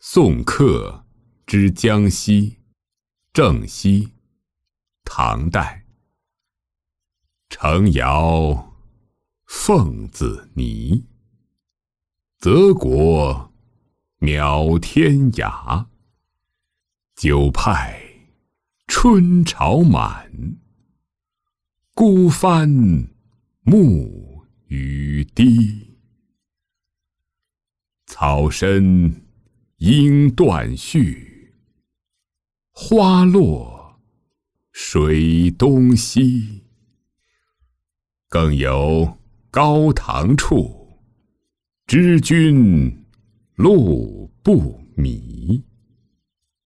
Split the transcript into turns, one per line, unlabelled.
宋客之江西，郑西，唐代。程遥奉子尼，泽国渺天涯。久派春朝满，孤帆暮雨滴。草深莺断续，花落水东西。更有高堂处，知君路不迷。